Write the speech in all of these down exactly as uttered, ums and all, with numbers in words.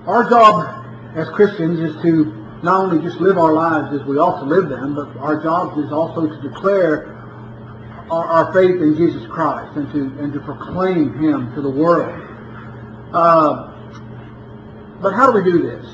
Our job as Christians is to not only just live our lives as we ought to live them, but our job is also to declare our, our faith in Jesus Christ and to and to proclaim Him to the world. Uh, but how do we do this?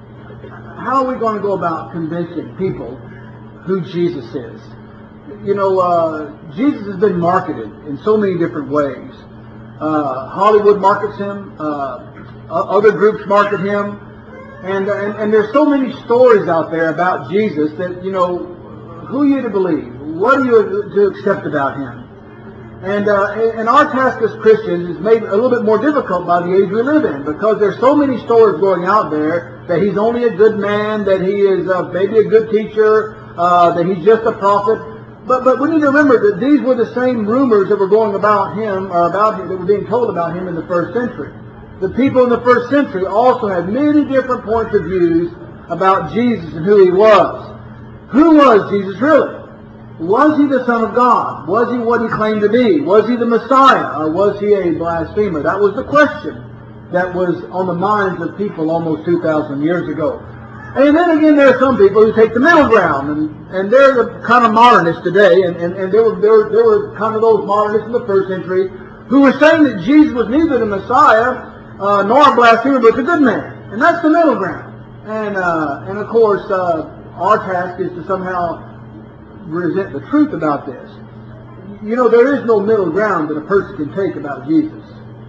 How are we going to go about convincing people who Jesus is? You know, uh, Jesus has been marketed in so many different ways. Uh, Hollywood markets Him. Uh, other groups market Him. And, and and there's so many stories out there about Jesus that, you know, who are you to believe? What are you to accept about Him? And, uh, and our task as Christians is made a little bit more difficult by the age we live in, because there's so many stories going out there that He's only a good man, that He is uh, maybe a good teacher, uh, that He's just a prophet. But but we need to remember that these were the same rumors that were going about Him, or about Him, that were being told about Him in the first century. The people in the first century also had many different points of views about Jesus and who He was. Who was Jesus really? Was He the Son of God? Was He what He claimed to be? Was He the Messiah? Or was He a blasphemer? That was the question that was on the minds of people almost two thousand years ago. And then again, there are some people who take the middle ground, and, and they're the kind of modernists today, and, and, and there, were, there, were, there were kind of those modernists in the first century who were saying that Jesus was neither the Messiah Uh, nor a blasphemer, but a good man. And that's the middle ground. And uh, and of course, uh, our task is to somehow present the truth about this. You know, there is no middle ground that a person can take about Jesus.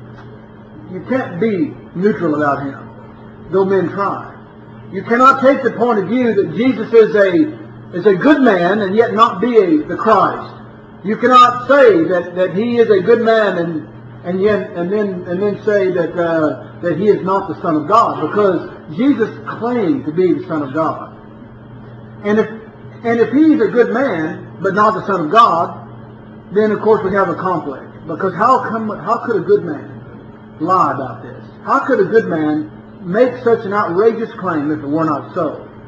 You can't be neutral about Him, though men try. You cannot take the point of view that Jesus is a is a good man and yet not be a, the Christ. You cannot say that, that He is a good man and And yet, and then, and then say that uh, that He is not the Son of God, because Jesus claimed to be the Son of God. And if and if He's a good man but not the Son of God, then of course we have a conflict. Because how come how could a good man lie about this? How could a good man make such an outrageous claim if it were not so?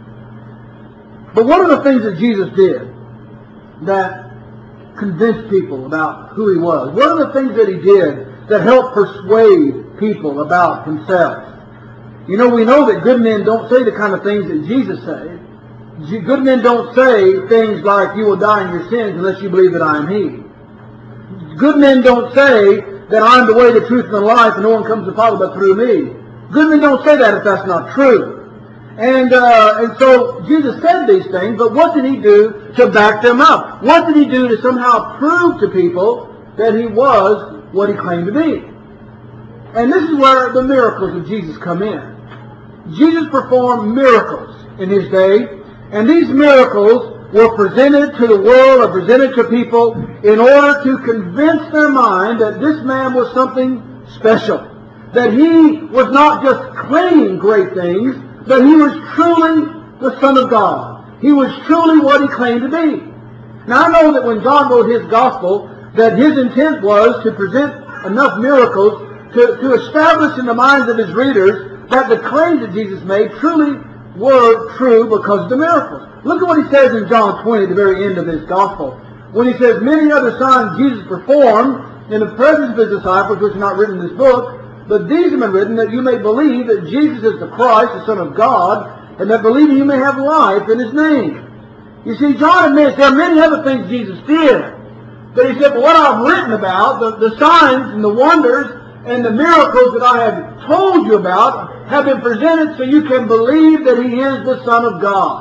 But one of the things that Jesus did that convinced people about who He was. One of the things that He did that helped persuade people about Himself. You know, we know that good men don't say the kind of things that Jesus said. Good men don't say things like, "You will die in your sins unless you believe that I am He." Good men don't say that I'm the way, the truth, and the life, and no one comes to the Father but through me. Good men don't say that if that's not true. And uh, and so Jesus said these things, but what did He do to back them up? What did He do to somehow prove to people that He was what He claimed to be? And this is where the miracles of Jesus come in. Jesus performed miracles in His day, and these miracles were presented to the world, or presented to people, in order to convince their mind that this man was something special. That He was not just claiming great things, but He was truly the Son of God. He was truly what He claimed to be. Now I know that when John wrote his Gospel, that his intent was to present enough miracles to, to establish in the minds of his readers that the claims that Jesus made truly were true because of the miracles. Look at what he says in John twenty, at the very end of his Gospel. When he says, "Many other signs Jesus performed in the presence of His disciples, which are not written in this book, but these have been written that you may believe that Jesus is the Christ, the Son of God, and that believing you may have life in His name." You see, John admits there are many other things Jesus did. But he said, "But what I've written about, the, the signs and the wonders and the miracles that I have told you about, have been presented so you can believe that He is the Son of God."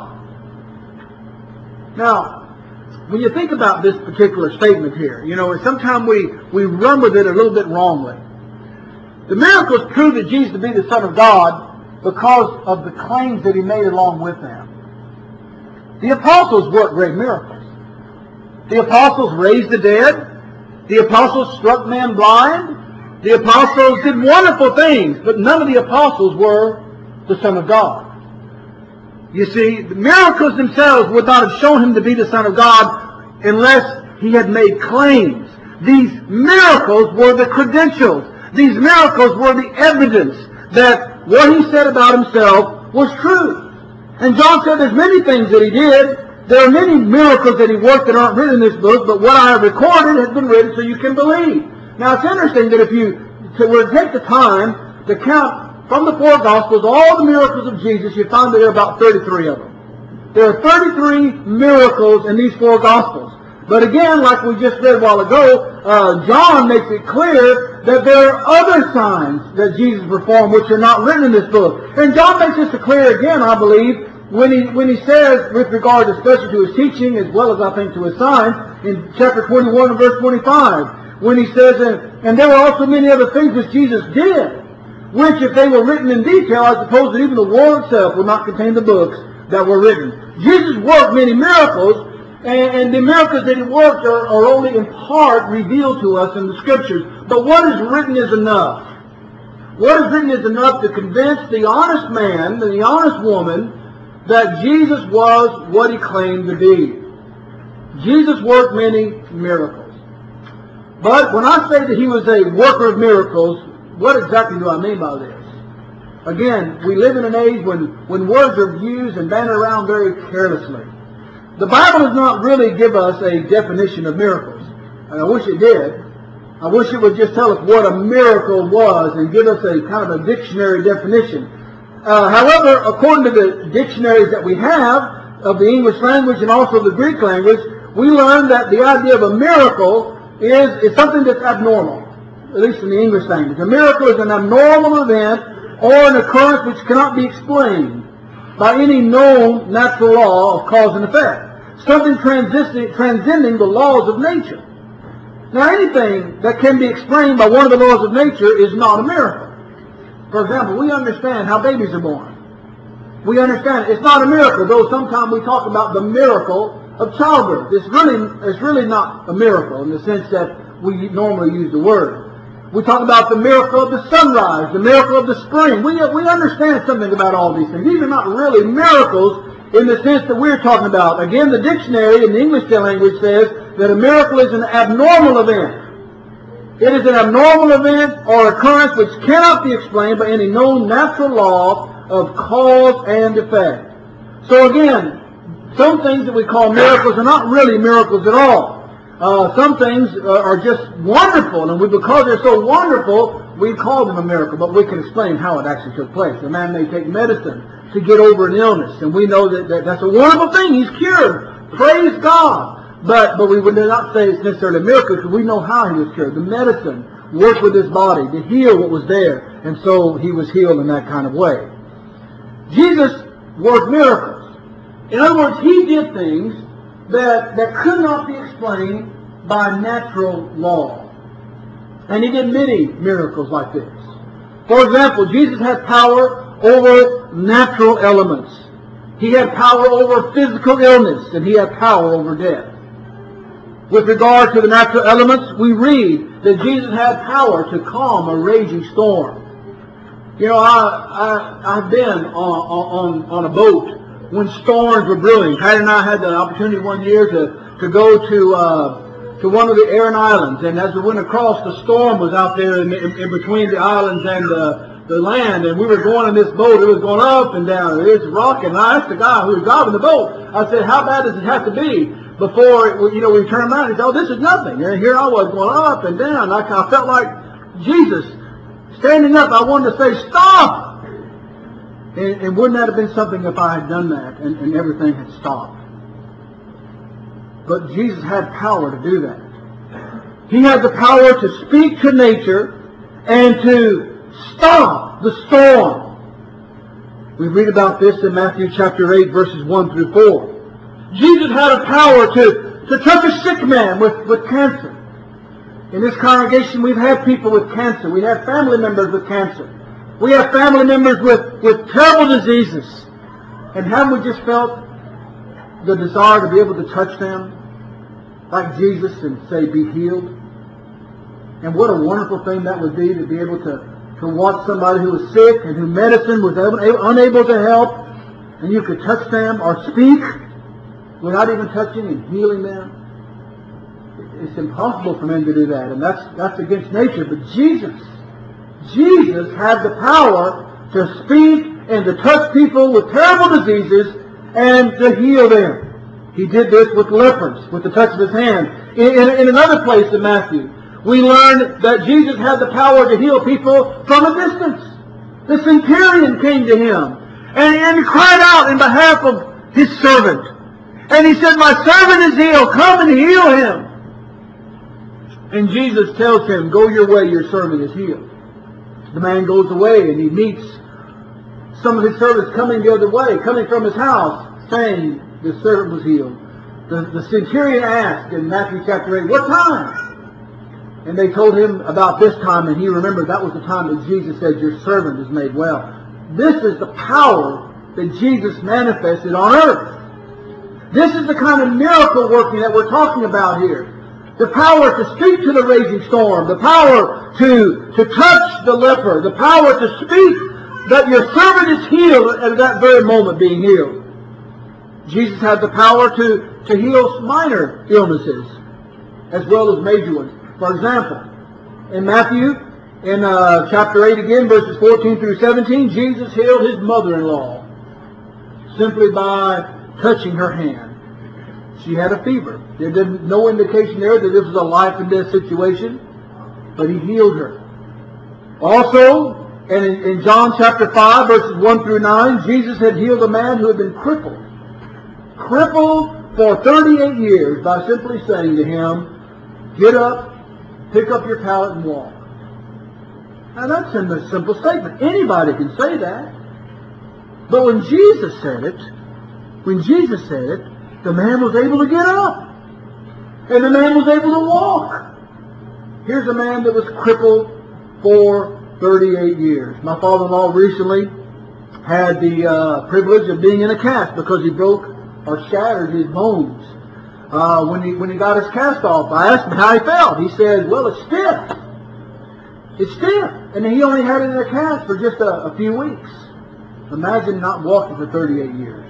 Now, when you think about this particular statement here, you know, sometimes we, we run with it a little bit wrongly. The miracles prove that Jesus to be the Son of God because of the claims that He made along with them. The apostles worked great miracles. The apostles raised the dead. The apostles struck men blind. The apostles did wonderful things, but none of the apostles were the Son of God. You see, the miracles themselves would not have shown Him to be the Son of God unless He had made claims. These miracles were the credentials. These miracles were the evidence that what He said about Himself was true. And John said there's many things that He did. There are many miracles that He worked that aren't written in this book, but what I have recorded has been written so you can believe. Now it's interesting that if you were to take the time to count from the four Gospels, all the miracles of Jesus, you find that there are about thirty-three of them. There are thirty-three miracles in these four Gospels. But again, like we just read a while ago, uh, John makes it clear that there are other signs that Jesus performed which are not written in this book. And John makes this clear again, I believe, when he when he says, with regard especially to his teaching, as well as I think to his signs, in chapter twenty-one and verse twenty-five, when he says, and, and there were also many other things which Jesus did, which if they were written in detail, I suppose that even the world itself would not contain the books that were written. Jesus worked many miracles, and, and the miracles that he worked are, are only in part revealed to us in the Scriptures. But what is written is enough. What is written is enough to convince the honest man and the honest woman that Jesus was what he claimed to be. Jesus worked many miracles. But when I say that he was a worker of miracles, what exactly do I mean by this? Again, we live in an age when, when words are used and bandied around very carelessly. The Bible does not really give us a definition of miracles. And I wish it did. I wish it would just tell us what a miracle was and give us a kind of a dictionary definition. Uh, however, according to the dictionaries that we have of the English language and also the Greek language, we learn that the idea of a miracle is, is something that's abnormal, at least in the English language. A miracle is an abnormal event or an occurrence which cannot be explained by any known natural law of cause and effect. Something transcending, transcending the laws of nature. Now, anything that can be explained by one of the laws of nature is not a miracle. For example, we understand how babies are born. We understand it. It's not a miracle, though sometimes we talk about the miracle of childbirth. It's really, it's really not a miracle in the sense that we normally use the word. We talk about the miracle of the sunrise, the miracle of the spring. We, we understand something about all these things. These are not really miracles in the sense that we're talking about. Again, the dictionary in the English language says that a miracle is an abnormal event. It is an abnormal event or occurrence which cannot be explained by any known natural law of cause and effect. So again, some things that we call miracles are not really miracles at all. Uh, some things uh, are just wonderful, and we, because they're so wonderful, we call them a miracle, but we can explain how it actually took place. A man may take medicine to get over an illness, and we know that, that that's a wonderful thing. He's cured. Praise God. But but we would not say it's necessarily a miracle because we know how he was cured. The medicine worked with his body to heal what was there, and so he was healed in that kind of way. Jesus worked miracles. In other words, he did things that, that could not be explained by natural law. And he did many miracles like this. For example, Jesus had power over natural elements. He had power over physical illness, and he had power over death. With regard to the natural elements, we read that Jesus had power to calm a raging storm. You know, I, I, I've been on, on, on a boat when storms were brewing. Patty and I had the opportunity one year to, to go to uh, to one of the Aran Islands. And as we went across, the storm was out there in, in, in between the islands and the, the land. And we were going in this boat. It was going up and down. It was rocking. And I asked the guy who was driving the boat, I said, how bad does it have to be before, you know, we turn around? He said, oh, this is nothing. And here I was going up and down. I, I felt like Jesus. Standing up, I wanted to say, stop! And, and wouldn't that have been something if I had done that and, and everything had stopped? But Jesus had power to do that. He had the power to speak to nature and to stop the storm. We read about this in Matthew chapter eight, verses one through four. Jesus had a power to, to touch a sick man with, with cancer. In this congregation, we've had people with cancer. We have family members with cancer. We have family members with, with terrible diseases. And haven't we just felt the desire to be able to touch them like Jesus and say, be healed? And what a wonderful thing that would be to be able to, to watch somebody who was sick and who medicine was able, unable to help, and you could touch them or speak without even touching and healing them. It's impossible for men to do that, and that's that's against nature. But Jesus, Jesus had the power to speak and to touch people with terrible diseases and to heal them. He did this with lepers, with the touch of his hand. In, in, in another place in Matthew, we learn that Jesus had the power to heal people from a distance. The centurion came to him and, and he cried out in behalf of his servant. And he said, my servant is ill. Come and heal him. And Jesus tells him, go your way, your servant is healed. The man goes away and he meets some of his servants coming the other way, coming from his house, saying the servant was healed. The, the centurion asked in Matthew chapter eight, what time? And they told him about this time, and he remembered that was the time that Jesus said, your servant is made well. This is the power that Jesus manifested on earth. This is the kind of miracle working that we're talking about here. The power to speak to the raging storm. The power to, to touch the leper. The power to speak that your servant is healed at that very moment being healed. Jesus had the power to, to heal minor illnesses as well as major ones. For example, in Matthew, in uh, chapter eight again, verses fourteen through seventeen, Jesus healed his mother-in-law simply by touching her hand. She had a fever. There was no indication there that this was a life and death situation, but he healed her. Also, and in, in John chapter five, verses one through nine, Jesus had healed a man who had been crippled. Crippled for thirty-eight years by simply saying to him, get up, pick up your pallet and walk. Now that's a simple statement. Anybody can say that. But when Jesus said it, when Jesus said it, the man was able to get up. And the man was able to walk. Here's a man that was crippled for thirty-eight years. My father-in-law recently had the uh, privilege of being in a cast because he broke or shattered his bones. Uh, when he when he got his cast off, I asked him how he felt. He said, well, it's stiff. It's stiff. And he only had it in a cast for just a, a few weeks. Imagine not walking for thirty-eight years.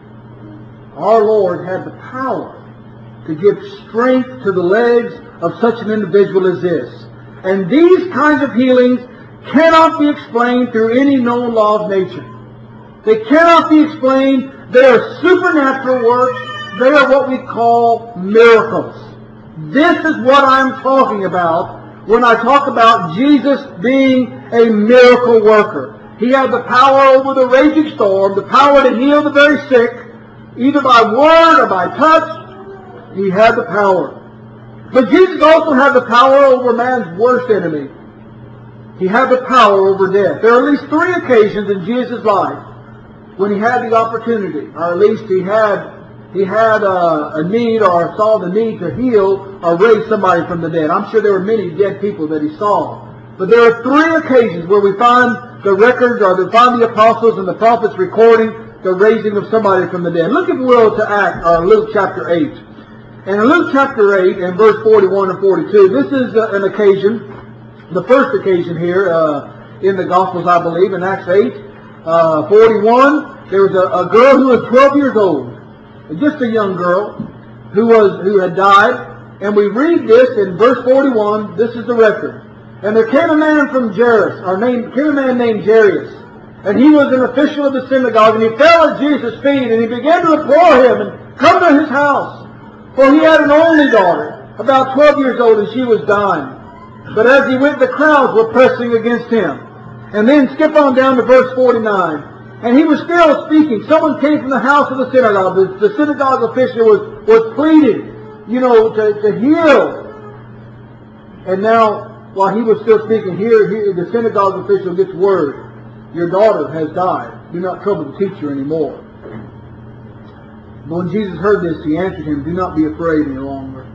Our Lord had the power to give strength to the legs of such an individual as this. And these kinds of healings cannot be explained through any known law of nature. They cannot be explained. They are supernatural works. They are what we call miracles. This is what I'm talking about when I talk about Jesus being a miracle worker. He had the power over the raging storm, the power to heal the very sick, either by word or by touch. He had the power. But Jesus also had the power over man's worst enemy. He had the power over death. There are at least three occasions in Jesus' life when he had the opportunity, or at least he had he had a, a need or saw the need to heal or raise somebody from the dead. I'm sure there were many dead people that he saw. But there are three occasions where we find the records or we find the apostles and the prophets recording the raising of somebody from the dead. Look, if you will, to Acts, or Luke chapter eight. And in Luke chapter eight, and verse forty-one and forty-two, this is uh, an occasion, the first occasion here uh, in the Gospels, I believe, in Acts eight, uh, forty-one, there was a, a girl who was twelve years old, just a young girl, who was who had died. And we read this in verse forty-one, this is the record. And there came a man from Jairus, or named, came a man named Jairus, and he was an official of the synagogue, and he fell at Jesus' feet, and he began to implore him, and come to his house. For he had an only daughter, about twelve years old, and she was dying. But as he went, the crowds were pressing against him. And then skip on down to verse forty-nine. And he was still speaking. Someone came from the house of the synagogue. The, the synagogue official was, was pleading, you know, to, to heal. And now, while he was still speaking, here, here the synagogue official gets word. Your daughter has died. Do not trouble the teacher anymore. But when Jesus heard this, he answered him, do not be afraid any longer.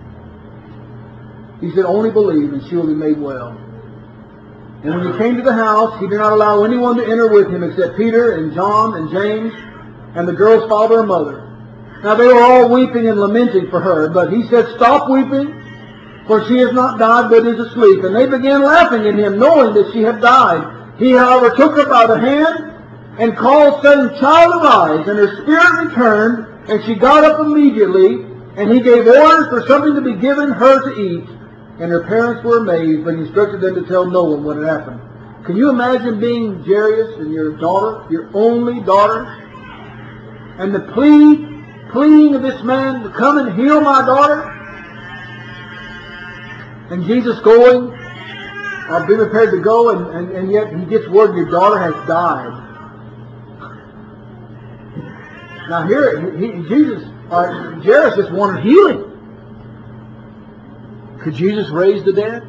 He said, only believe, and she will be made well. And when he came to the house, he did not allow anyone to enter with him except Peter and John and James and the girl's father and mother. Now they were all weeping and lamenting for her, but he said, stop weeping, for she has not died, but is asleep. And they began laughing at him, knowing that she had died. He, however, took her by the hand and called, saying, child, arise. And her spirit returned, and she got up immediately, and he gave orders for something to be given her to eat. And her parents were amazed, but he instructed them to tell no one what had happened. Can you imagine being Jairus and your daughter, your only daughter, and the plea, pleading of this man to come and heal my daughter? And Jesus going I've been prepared to go, and, and, and yet he gets word your daughter has died. Now here, he, he, Jesus, uh, Jairus just wanted healing. Could Jesus raise the dead?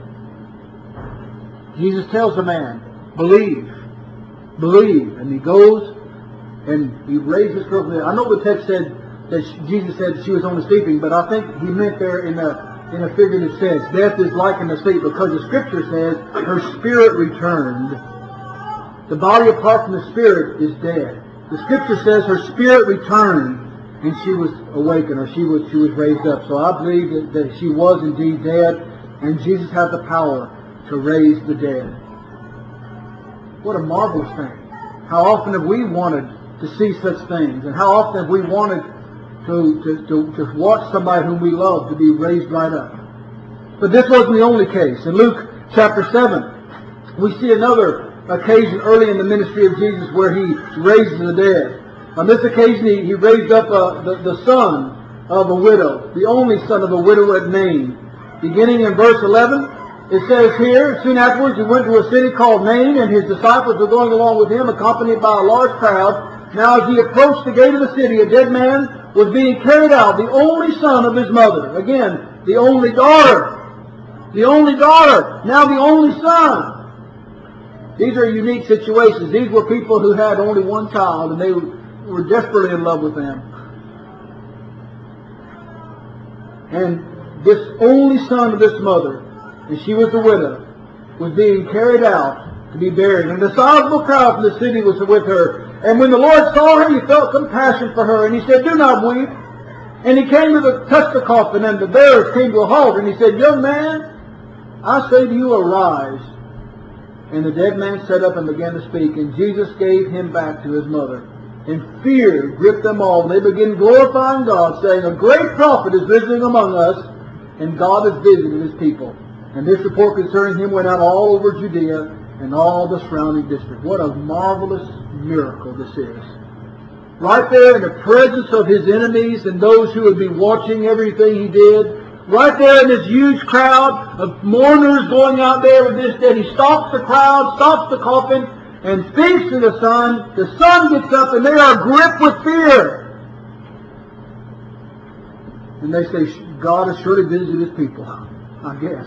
Jesus tells the man, believe, believe. And he goes and he raises her from the dead. I know the text said that she, Jesus said she was only sleeping, but I think he meant there in a, in a figurative sense. Death is likened to sleep because the Scripture says her spirit returned. The body apart from the spirit is dead. The Scripture says her spirit returned and she was awakened, or she was, she was raised up. So I believe that, that she was indeed dead, and Jesus had the power to raise the dead. What a marvelous thing. How often have we wanted to see such things? And how often have we wanted to, to, to, to watch somebody whom we love to be raised right up? But this wasn't the only case. In Luke chapter seven, we see another occasion early in the ministry of Jesus where he raises the dead. On this occasion, he, he raised up uh, the, the son of a widow, the only son of a widow at Nain. Beginning in verse eleven, it says here, soon afterwards he went to a city called Nain, and his disciples were going along with him, accompanied by a large crowd. Now as he approached the gate of the city, a dead man was being carried out, the only son of his mother. Again, the only daughter. The only daughter. Now the only son. These are unique situations. These were people who had only one child, and they were desperately in love with them. And this only son of this mother, and she was a widow, was being carried out to be buried. And a sizable crowd from the city was with her. And when the Lord saw her, he felt compassion for her. And he said, do not weep. And he came to the, touch the coffin, and the bearers came to a halt. And he said, young man, I say to you, arise. And the dead man sat up and began to speak. And Jesus gave him back to his mother. And fear gripped them all. And they began glorifying God, saying, a great prophet is visiting among us, and God has visited his people. And this report concerning him went out all over Judea and all the surrounding district. What a marvelous miracle this is. Right there in the presence of his enemies and those who would be watching everything he did. Right there in this huge crowd of mourners going out there with this dead. He stops the crowd, stops the coffin, and speaks to the son. The son gets up and they are gripped with fear. And they say, God has surely visited his people, I guess.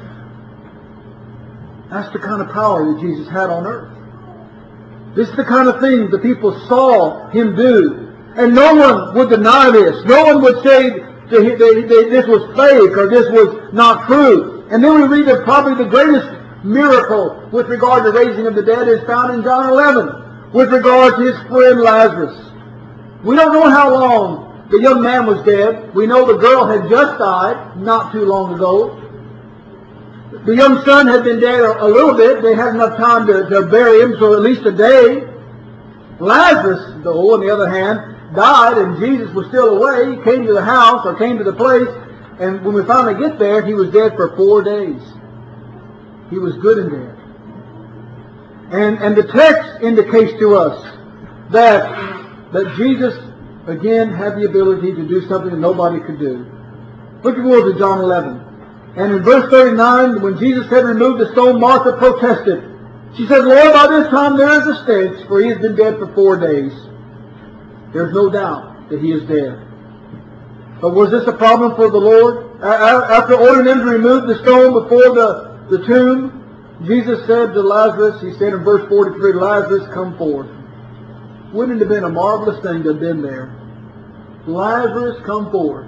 That's the kind of power that Jesus had on earth. This is the kind of thing the people saw him do. And no one would deny this. No one would say that this was fake or this was not true. And then we read that probably the greatest miracle with regard to raising of the dead is found in John eleven with regard to his friend Lazarus. We don't know how long the young man was dead. We know the girl had just died not too long ago. The young son had been dead a, a little bit. They had enough time to, to bury him, so at least a day. Lazarus, though, on the other hand, died, and Jesus was still away. He came to the house, or came to the place, and when we finally get there, he was dead for four days. He was good and dead. And, and the text indicates to us that, that Jesus, again, had the ability to do something that nobody could do. Look at the words of John eleven. And in verse thirty-nine, when Jesus had removed the stone, Martha protested. She said, Lord, by this time there is a stench, for he has been dead for four days. There's no doubt that he is dead. But was this a problem for the Lord? After ordering them to remove the stone before the, the tomb, Jesus said to Lazarus, he said in verse forty-three, Lazarus, come forth. Wouldn't it have been a marvelous thing to have been there? Lazarus, come forth.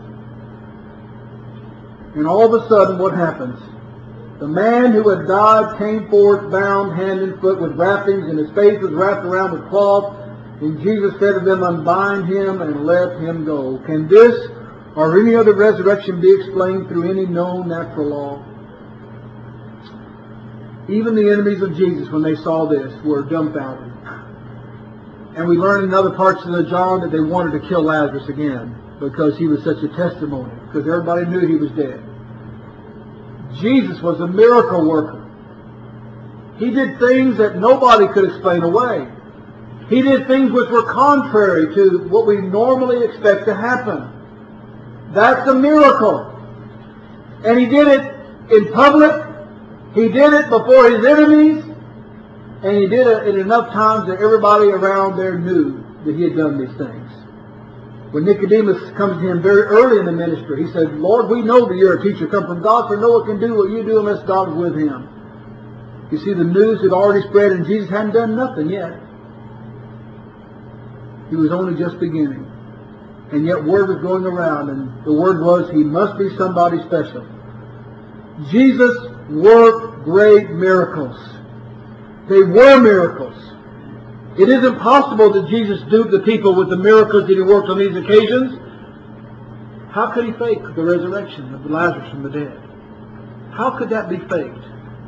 And all of a sudden, what happens? The man who had died came forth, bound hand and foot with wrappings, and his face was wrapped around with cloth. And Jesus said to them, unbind him and let him go. Can this or any other resurrection be explained through any known natural law? Even the enemies of Jesus, when they saw this, were dumbfounded. And we learn in other parts of the John that they wanted to kill Lazarus again because he was such a testimony, because everybody knew he was dead. Jesus was a miracle worker. He did things that nobody could explain away. He did things which were contrary to what we normally expect to happen. That's a miracle. And he did it in public. He did it before his enemies, and he did it in enough times that everybody around there knew that he had done these things. When Nicodemus comes to him very early in the ministry, he said, Lord, we know that you're a teacher come from God, for no one can do what you do unless God is with him. You see, the news had already spread, and Jesus hadn't done nothing yet. He was only just beginning. And yet word was going around, and the word was he must be somebody special. Jesus worked great miracles. They were miracles. It isn't possible that Jesus duped the people with the miracles that he worked on these occasions. How could he fake the resurrection of Lazarus from the dead? How could that be faked?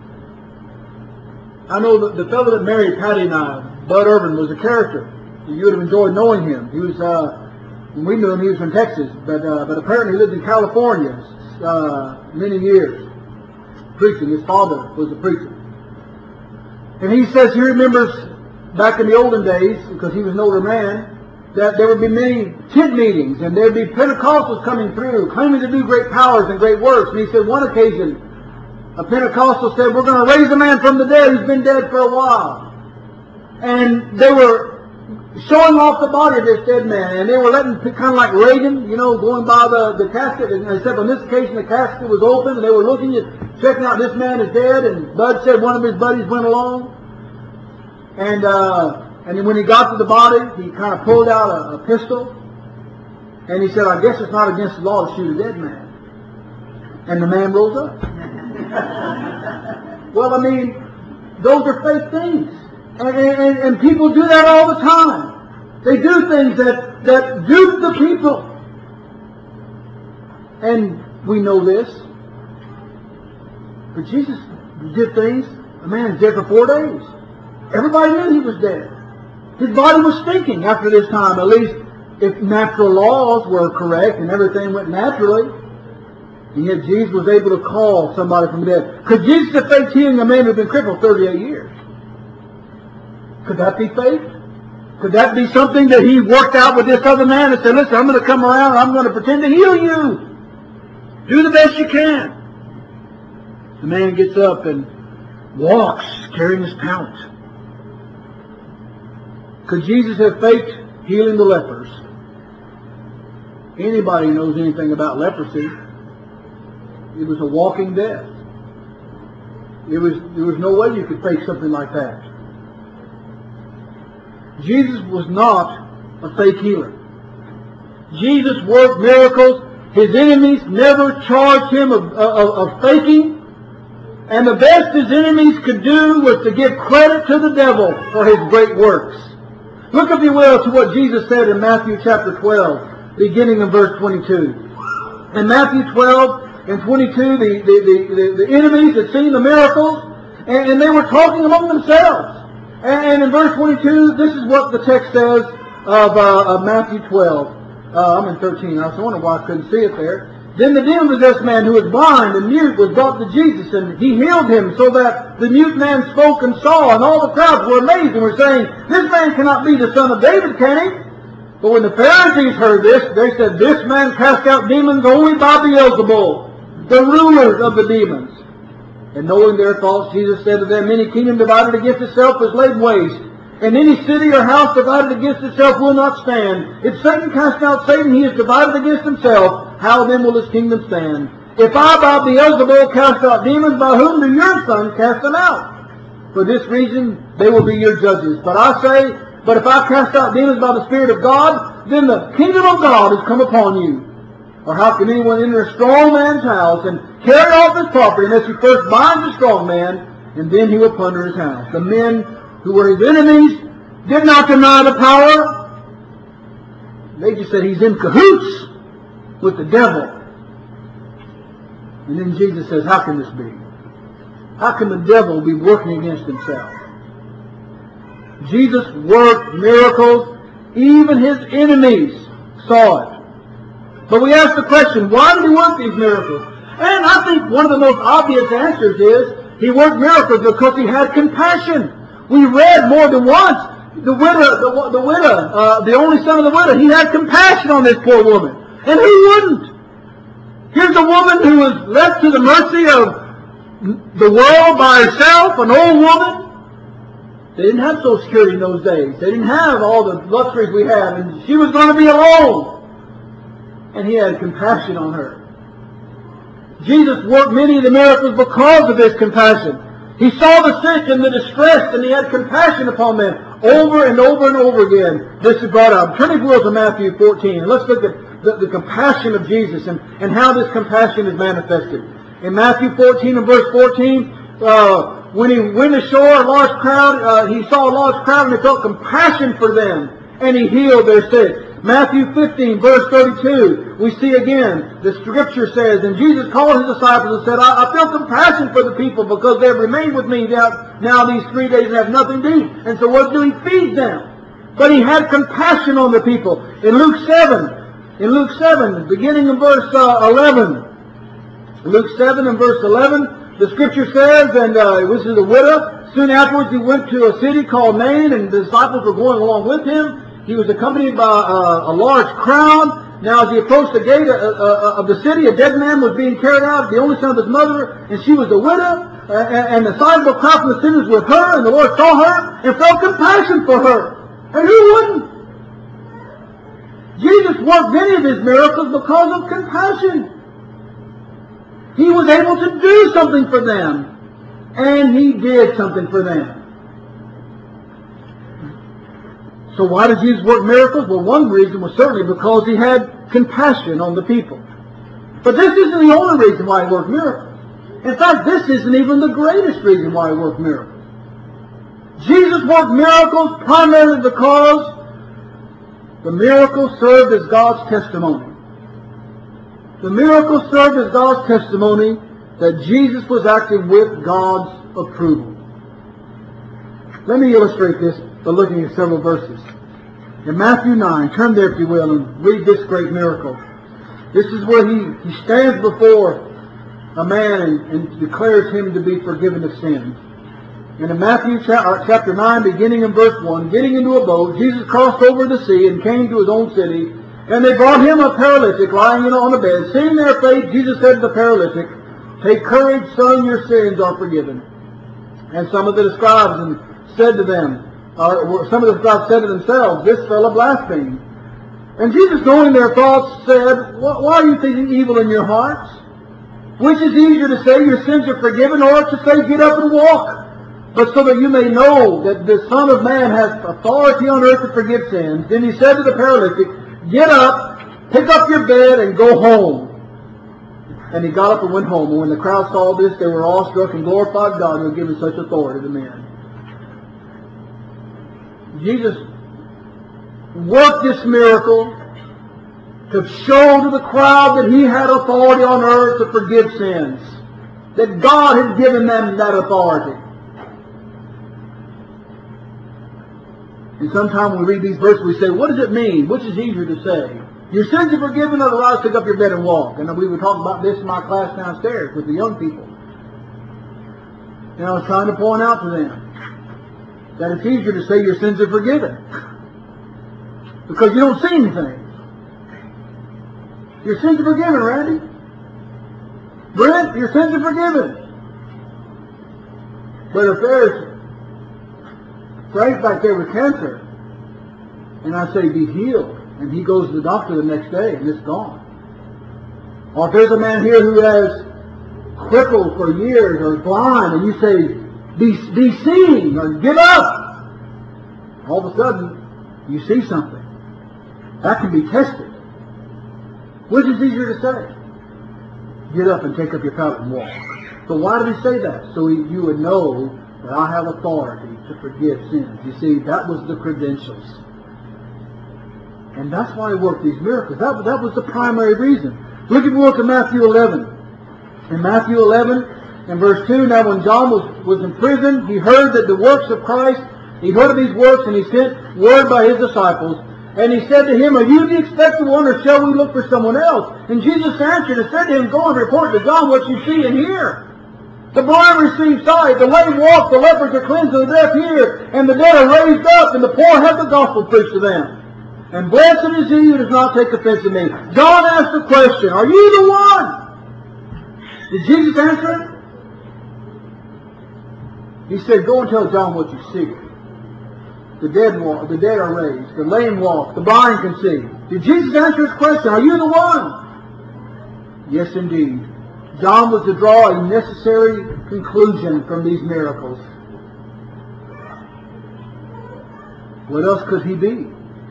I know that the fellow that married Patty and I, Bud Irvin, was a character. You would have enjoyed knowing him. He was, uh, when we knew him, he was from Texas, but uh, but apparently he lived in California uh, many years, preaching. His father was a preacher. And he says he remembers back in the olden days, because he was an older man, that there would be many tent meetings, and there would be Pentecostals coming through, claiming to do great powers and great works. And he said one occasion, a Pentecostal said, we're going to raise a man from the dead who's been dead for a while. And they were showing off the body of this dead man, and they were letting, kind of like Reagan, you know, going by the, the casket, and except on this occasion the casket was open, and they were looking at, checking out this man is dead, and Bud said one of his buddies went along, and uh, and then when he got to the body, he kind of pulled out a, a pistol, and he said, I guess it's not against the law to shoot a dead man. And the man rose up. Well, I mean, those are fake things. And, and, and people do that all the time. They do things that, that dupe the people. And we know this. But Jesus did things. A man is dead for four days. Everybody knew he was dead. His body was stinking after this time. At least if natural laws were correct and everything went naturally. And yet Jesus was able to call somebody from the dead. Could Jesus have faked healing a man who had been crippled thirty-eight years? Could that be faith? Could that be something that he worked out with this other man and said, listen, I'm going to come around and I'm going to pretend to heal you. Do the best you can. The man gets up and walks, carrying his pallet. Could Jesus have faked healing the lepers? Anybody who knows anything about leprosy, it was a walking death. It was, there was no way you could fake something like that. Jesus was not a fake healer. Jesus worked miracles. His enemies never charged him of, of, of faking. And the best his enemies could do was to give credit to the devil for his great works. Look, if you will, to what Jesus said in Matthew chapter twelve, beginning in verse twenty-two. In Matthew twelve and twenty-two, the, the, the, the, the enemies had seen the miracles, and, and they were talking among themselves. And in verse twenty-two, this is what the text says of, uh, of Matthew twelve. Uh, I'm in thirteen. I was wondering why I couldn't see it there. Then the demon-possessed man who was blind and mute was brought to Jesus, and he healed him so that the mute man spoke and saw, and all the crowds were amazed and were saying, this man cannot be the son of David, can he? But when the Pharisees heard this, they said, this man cast out demons only by Beelzebul, the ruler of the demons. And knowing their thoughts, Jesus said to them, any kingdom divided against itself is laid waste, and any city or house divided against itself will not stand. If Satan cast out Satan, he is divided against himself. How then will his kingdom stand? If I by Beelzebul cast out demons, by whom do your sons cast them out? For this reason they will be your judges. But I say, but if I cast out demons by the Spirit of God, then the kingdom of God has come upon you. Or how can anyone enter a strong man's house and carry off his property unless he first binds the strong man, and then he will plunder his house? The men who were his enemies did not deny the power. They just said he's in cahoots with the devil. And then Jesus says, how can this be? How can the devil be working against himself? Jesus worked miracles. Even his enemies saw it. But we ask the question, why did he work these miracles? And I think one of the most obvious answers is he worked miracles because he had compassion. We read more than once, the widow, the, the widow, uh, the only son of the widow, he had compassion on this poor woman. And who wouldn't? Here's a woman who was left to the mercy of the world by herself, an old woman. They didn't have Social Security in those days. They didn't have all the luxuries we have. And she was going to be alone. And he had compassion on her. Jesus worked many of the miracles because of his compassion. He saw the sick and the distressed, and he had compassion upon them over and over and over again. This is brought out. Turn your wheel to Matthew fourteen, and let's look at the, the compassion of Jesus and, and how this compassion is manifested. In Matthew fourteen and verse fourteen, uh, when he went ashore, a large crowd, uh, he saw a large crowd, and he felt compassion for them, and he healed their sick. Matthew fifteen, verse thirty-two, we see again, the scripture says, and Jesus called his disciples and said, I, I feel compassion for the people because they have remained with me now, now these three days and have nothing to eat. And so what do he feed them? But he had compassion on the people. In Luke seven, in Luke seven, beginning in verse uh, eleven, Luke seven and verse eleven, the scripture says, and uh, this is a widow, soon afterwards he went to a city called Nain, and the disciples were going along with him. He was accompanied by uh, a large crowd. Now as he approached the gate uh, uh, of the city, a dead man was being carried out, the only son of his mother, and she was a widow, uh, and, and the sizable crowd from the city was with her, and the Lord saw her and felt compassion for her. And who wouldn't? Jesus worked many of his miracles because of compassion. He was able to do something for them. And he did something for them. So why did Jesus work miracles? Well, one reason was certainly because he had compassion on the people. But this isn't the only reason why he worked miracles. In fact, this isn't even the greatest reason why he worked miracles. Jesus worked miracles primarily because the miracle served as God's testimony. The miracle served as God's testimony that Jesus was acting with God's approval. Let me illustrate this by looking at several verses. In Matthew nine, turn there if you will, and read this great miracle. This is where he, he stands before a man and, and declares him to be forgiven of sins. And in Matthew chapter nine, beginning in verse one, getting into a boat, Jesus crossed over the sea and came to his own city. And they brought him a paralytic lying on a bed. Seeing their faith, Jesus said to the paralytic, "Take courage, son, your sins are forgiven." And some of the scribes and said to them, or some of the scribes said to themselves, "This fellow blasphemed." And Jesus, knowing their thoughts, said, "Why are you thinking evil in your hearts? Which is easier to say, your sins are forgiven, or to say, get up and walk? But so that you may know that the Son of Man has authority on earth to forgive sins." Then he said to the paralytic, "Get up, pick up your bed, and go home." And he got up and went home. And when the crowd saw this, they were awestruck and glorified God who had given such authority to men. Jesus worked this miracle to show to the crowd that he had authority on earth to forgive sins. That God had given them that authority. And sometimes when we read these verses, we say, what does it mean? Which is easier to say? Your sins are forgiven, or rise, pick up your bed and walk. And we were talking about this in my class downstairs with the young people. And I was trying to point out to them that it's easier to say your sins are forgiven. Because you don't see anything. Your sins are forgiven, Randy. Brent, your sins are forgiven. But if there's Frank back there with cancer, and I say, be healed, and he goes to the doctor the next day, and it's gone. Or if there's a man here who has crippled for years, or blind, and you say, be, be seen, or get up, all of a sudden, you see something. That can be tested. Which is easier to say? Get up and take up your pallet and walk. So why did he say that? So he, you would know that I have authority to forgive sins. You see, that was the credentials. And that's why he worked these miracles. That, that was the primary reason. Look if you look at Matthew eleven. In Matthew eleven, in verse two, now when John was, was in prison, he heard that the works of Christ, he heard of these works, and he sent word by his disciples. And he said to him, "Are you the expected one, or shall we look for someone else?" And Jesus answered and said to him, "Go and report to John what you see and hear. The blind receive sight, the lame walk, the lepers are cleansed, and the deaf hear, and the dead are raised up, and the poor have the gospel preached to them. And blessed is he who does not take offense in me." John asked the question, "Are you the one?" Did Jesus answer it? He said, go and tell John what you see. The dead walk, the dead are raised, the lame walk, the blind can see. Did Jesus answer his question? Are you the one? Yes, indeed. John was to draw a necessary conclusion from these miracles. What else could he be?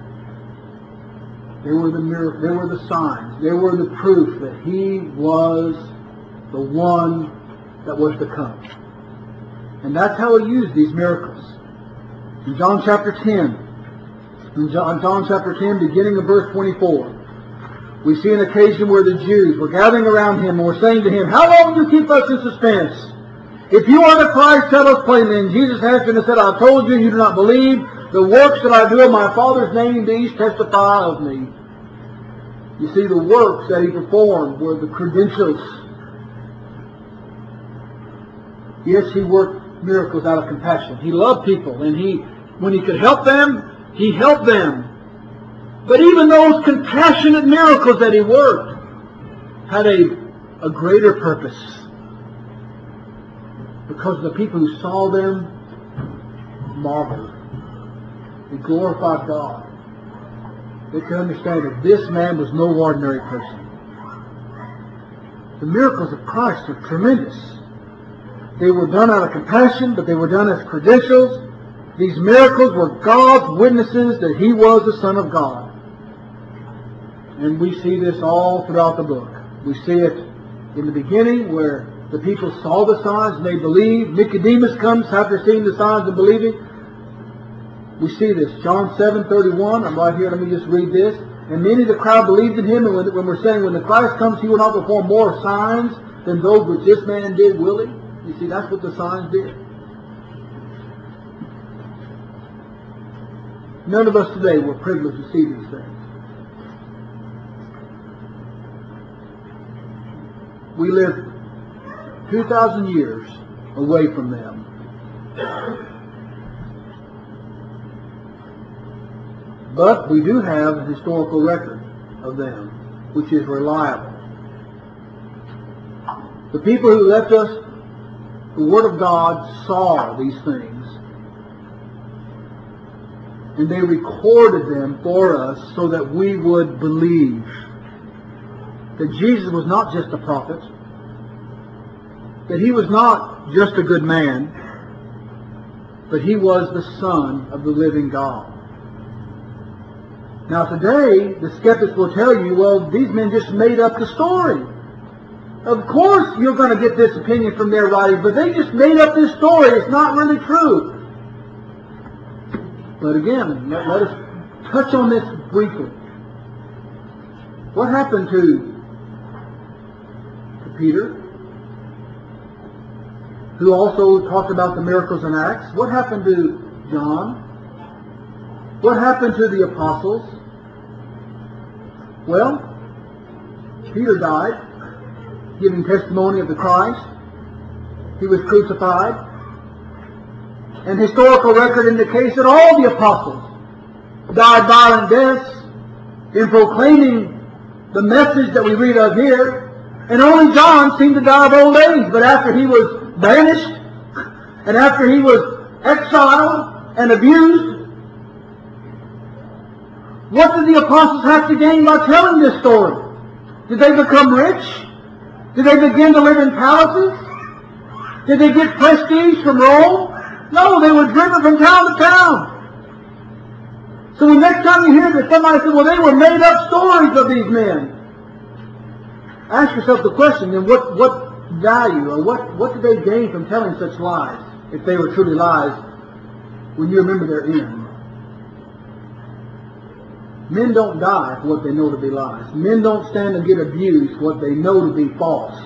They were the miracles, they were the signs, they were the proof that he was the one that was to come. And that's how he used these miracles. In John chapter ten, in John, John chapter ten, beginning of verse twenty-four, we see an occasion where the Jews were gathering around him and were saying to him, how long do you keep us in suspense? If you are the Christ, tell us plainly. And Jesus answered and said, I told you, you do not believe. The works that I do in my Father's name, these testify of me. You see, the works that he performed were the credentials. Yes, he worked miracles out of compassion. He loved people, and he, when he could help them, he helped them. But even those compassionate miracles that he worked had a, a greater purpose. Because the people who saw them marveled. They glorified God. They could understand that this man was no ordinary person. The miracles of Christ are tremendous. They were done out of compassion, but they were done as credentials. These miracles were God's witnesses that he was the Son of God. And we see this all throughout the book. We see it in the beginning where the people saw the signs and they believed. Nicodemus comes after seeing the signs and believing. We see this. John seven thirty-one. I'm right here. Let me just read this. And many of the crowd believed in him. And when, when we're saying when the Christ comes, he will not perform more signs than those which this man did, will he? You see, that's what the signs did. None of us today were privileged to see these things. We live two thousand years away from them. But we do have a historical record of them, which is reliable. The people who left us the Word of God saw these things. And they recorded them for us so that we would believe that Jesus was not just a prophet, that he was not just a good man, but he was the Son of the living God. Now today, the skeptics will tell you, well, these men just made up the story. Of course you're going to get this opinion from their writings, but they just made up this story. It's not really true. But again, let, let us touch on this briefly. What happened to, to Peter, who also talked about the miracles in Acts? What happened to John? What happened to the apostles? Well, Peter died, giving testimony of the Christ. He was crucified. And historical record indicates that all the apostles died violent deaths in proclaiming the message that we read of here. And only John seemed to die of old age. But after he was banished, and after he was exiled and abused, what did the apostles have to gain by telling this story? Did they become rich? Did they begin to live in palaces? Did they get prestige from Rome? No, they were driven from town to town. So the next time you hear that somebody said, well, they were made up stories of these men, ask yourself the question, then what, what value or what, what did they gain from telling such lies, if they were truly lies, when you remember their end? Men don't die for what they know to be lies. Men don't stand and get abused for what they know to be false.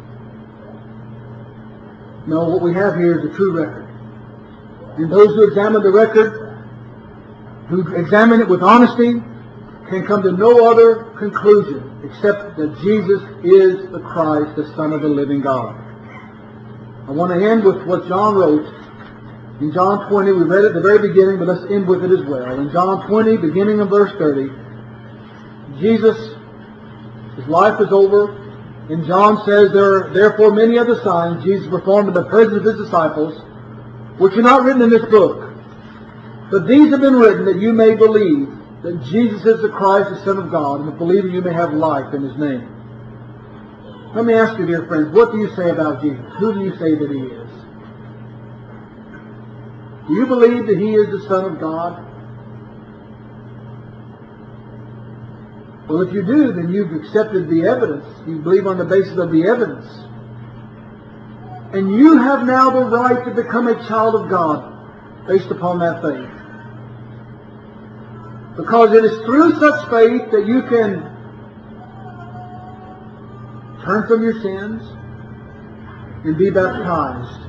No, what we have here is a true record. And those who examine the record, who examine it with honesty, can come to no other conclusion except that Jesus is the Christ, the Son of the living God. I want to end with what John wrote in John twenty. We read it at the very beginning, but let's end with it as well. In John twenty, beginning in verse thirty, Jesus, his life is over, and John says, there are therefore many other signs Jesus performed in the presence of his disciples, which are not written in this book. But these have been written that you may believe that Jesus is the Christ, the Son of God, and that believing you may have life in His name. Let me ask you, dear friends, what do you say about Jesus? Who do you say that He is? Do you believe that He is the Son of God? Well, if you do, then you've accepted the evidence. You believe on the basis of the evidence. And you have now the right to become a child of God based upon that faith. Because it is through such faith that you can turn from your sins and be baptized.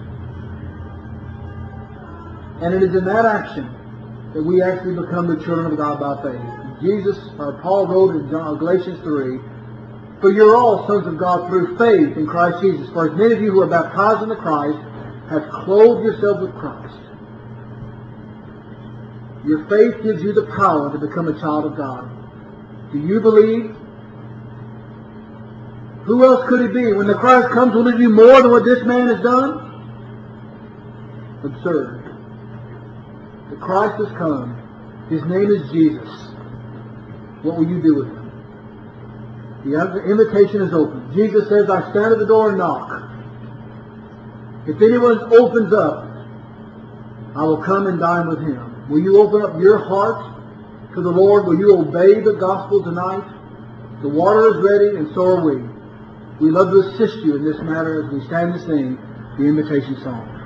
And it is in that action that we actually become the children of God by faith. Jesus, or Paul wrote in John, Galatians three, for you're all sons of God through faith in Christ Jesus. For as many of you who are baptized into Christ have clothed yourselves with Christ. Your faith gives you the power to become a child of God. Do you believe? Who else could it be? When the Christ comes, will it do more than what this man has done? Absurd. The Christ has come. His name is Jesus. What will you do with Him? The invitation is open. Jesus says, I stand at the door and knock. If anyone opens up, I will come and dine with him. Will you open up your heart to the Lord? Will you obey the gospel tonight? The water is ready, and so are we. We love to assist you in this matter as we stand and sing the invitation song.